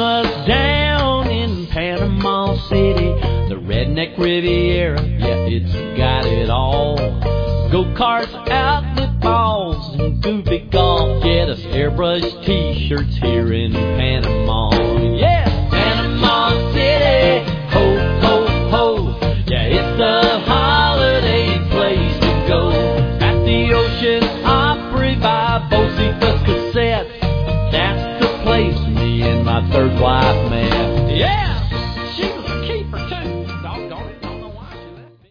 Christmas down in Panama City. The Redneck Riviera, yeah, it's got it all. Go-karts, outlet balls, and goofy golf. Get us airbrush t-shirts here in Panama.